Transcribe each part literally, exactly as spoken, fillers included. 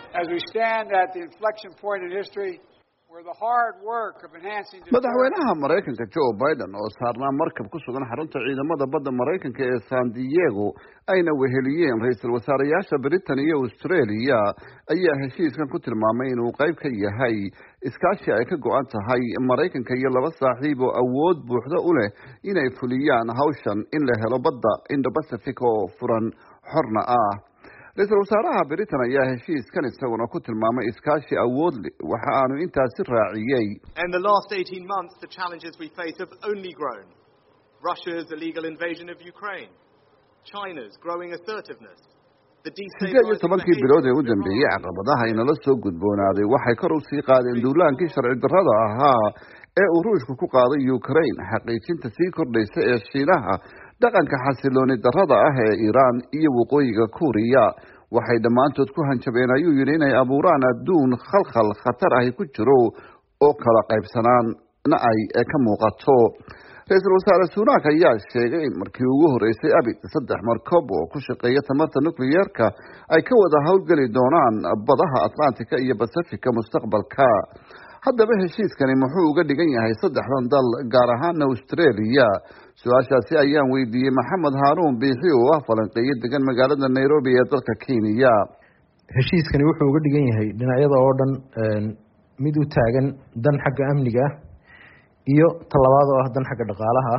as we stand at the inflection point in history where the hard work of enhancing madaxweynaha Mareykanka Joe Biden oo saarnaa markab ku sugan xarunta ciidamada badda Mareykanka ee San Diego ayna weheliyeen ra'iisul wasaarayaasha Britain iyo Australia ayaa heshiiskan ku tilmaamay inuu qayb ka yahay iskaashi ay ka go'an tahay Mareykanka iyo laba saaxiib oo awood buuxda u leh inay fuliyaan hawshan in la helo badda Indo-Pacific oo furan xorna ah. ra'iisul wasaaraha Britain ayaa heshiiskan isaguna ku tilmaamay iskaashi awood leh waxa aanu intaasi raaciyay. In the last eighteen months the challenges we face have only grown. Russia's illegal invasion of Ukraine, China's growing assertiveness. siddeed iyo tobankii bilood ee u dambeeyay caqabadaha inala soo gudboonaaday waxay kor u sii qaadeen duulaankii sharci darrada ahaa ee uu Ruushku ku qaaday Ukraine, xaqiijinta sii kordhaysa ee Shiinaha, dhaqanka xasilooni darrada ah ee Iran iyo waqooyiga Kuuriya waxay dhammaantood ku hanjabeen ayuu yidhi inay abuuraan adduun khalkhal khatar ah ku jiro oo kala qaybsanaana ay ka muuqato. ra'iisul wasaare Sunak ayaa sheegay in markii ugu horeysay abid saddex markab oo ku shaqeeya tamarta nukliyeerka ay ka wada hawlgeli doonaan badaha Atlantika iyo Pacifica mustaqbalka. haddaba heshiiskani muxuu uga dhigan yahay saddexdan dal gaar ahaan Australia? su-aashaasi ayaan weydiiyey Maxamed Haruun Biixi oo ah falanqeeye degan magaalada Nairobi ee dalka Kenya. heshiiskani wuxuu uga dhigan yahay dhinacyada oo dhan mid u taagan dan xagga amniga iyo talabaad oo ah dan xagga dhaqaalaha.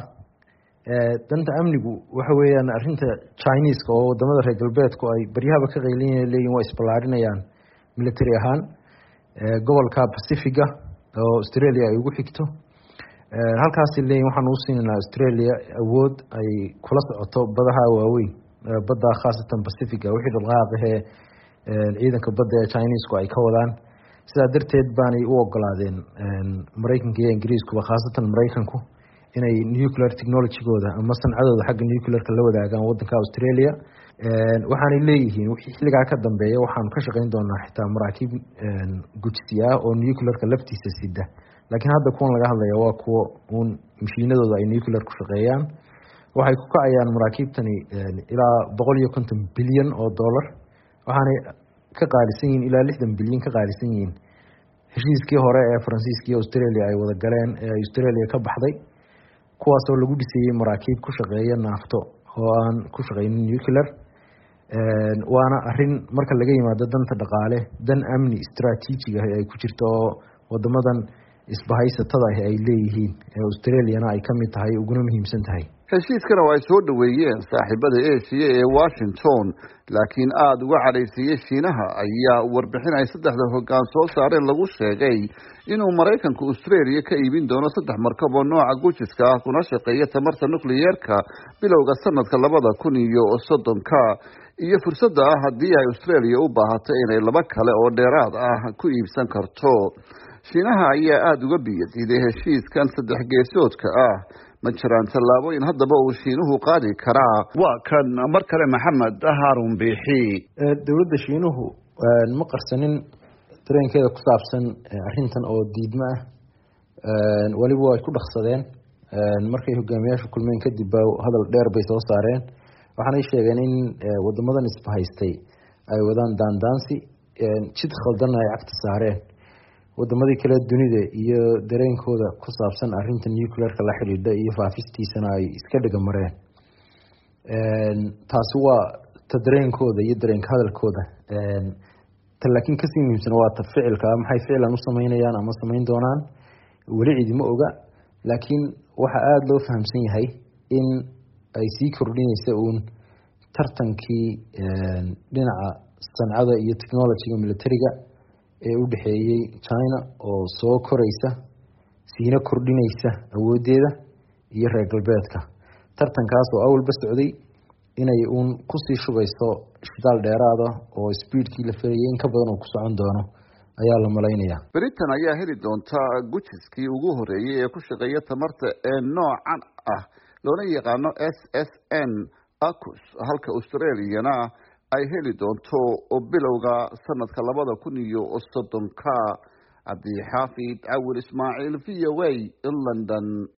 danta amnigu waxa weeyaan arrinta Chinese oo wadamada reer galbeedku ay baryahaba ka qeylinayaan leeyihiin waa isballaarinayaan military ahaan gobolka Pacifica oo Australia ay ugu xigto. halkaas leeyihiin waxaan u siinaynaa Australia awood ay kula socoto badaha waaweyn, badda khaasatan Pacifica wixii dhaqaaq ah ciidanka badda ee Chinese-ku ay ka wadaan. sidaa darteed baanay u ogolaadeen Mareykanka iyo Ingiriisku khaasatan Mareykanku inay nuclear technology-gooda ama sancadooda xagga nuclear-ka la wadaagaan wadanka Australia. waxaanay leeyihiin wixii xilligaa ka dambeeya waxaanu ka shaqayn doonaa xitaa maraakiib gudsiya oo nuclear-ka laftiisa sida, laakiin hadda kuwan laga hadlaya waa kuwa uun mashiinadooda ay nuclear ku shaqeeyaan. waxay ku kacayaan maraakiibtani ilaa boqol iyo konton bilyan oo dollar, waxaanay ka qaalisan yihiin ilaa lixdan bilyan ka qaalisan yihiin heshiiskii hore ee Faransiiska iyo Australia ay wada galeen ee Australia ka baxday, kuwaasoo lagu dhisayay maraakiib ku shaqeeya naafto oo aan ku shaqeynin nuclear. waana arrin marka laga yimaado danta dhaqaale dan amni istaraatiiji ah ay ku jirto oo wadamadan isbahaysatada ah ay leeyihiin ee Australiana ay ka mid tahay uguna muhiimsan tahay. heshiiskana waa soo dhaweeyeen saaxiibada Asia ee Washington, laakiin aad uga cadaysiyay Shiinaha ayaa warbixin ay saddexda hoggaan soo saareen lagu sheegay inuu Mareykanku Australia ka iibin doono saddex markab oo nooca gujiska ah kuna shaqeeya tamarta nukliyeerka bilowga sanadka labada kun iyo soddonka, iyo fursadda ah haddii ay Australia u baahato inay laba kale oo dheeraad ah ku iibsan karto. Shiinaha ayaa aad uga biyadiiday heshiiskan saddex geesoodka ah. ma jiraan tallaabooyin haddaba uu Shiinuhu qaadi karaa? waa kan mar kale Maxamed Haruun Biixi. dowladda Shiinuhu ma qarsanin dareenkeeda ku saabsan arrintan oo diidma ah, waliba way ku dhaqsadeen markay hogaamiyaashu kulmeen kadib hadal dheer bay soo saareen. waxaanay sheegeen in wadamadan isbahaystay ay wadaan daandaansi jid khaldan ay cagta saareen wadamadii kale dunida iyo dareenkooda ku saabsan arrinta nuclear-ka la xidhiidha iyo faafistiisana ay iska dhigamareen. taasi waa ta dareenkooda iyo dareenka hadalkooda. ta laakiin kasii muhiimsan waa ta ficilka, maxay ficlan u sameynayaan ama sameyn doonaan weli cidima oga, laakiin waxa aada loo fahamsan yahay in ay sii kordhinaysa uun tartankii dhinaca sancada iyo technology-ga militariga ee u dhexeeyay China oo soo koraysa siina kordhinaysa awoodeeda iyo reer galbeedka. tartankaas oo awalba socday inay uun kusii shugayso shidaal dheeraada oo speedkii la filayay in ka badan uu ku socon doono ayaa la malaynayaa. Britain ayaa heli doonta gujiskii ugu horeeyay ee ku shaqeeya tamarta ee noocan ah loona yaqaano S S N AUKUS, halka Australiana ay heli doonto oo bilowga sanadka labada kun iyo soddonka. Cabdi Xaafid Awil Ismaaciil, V O A, London.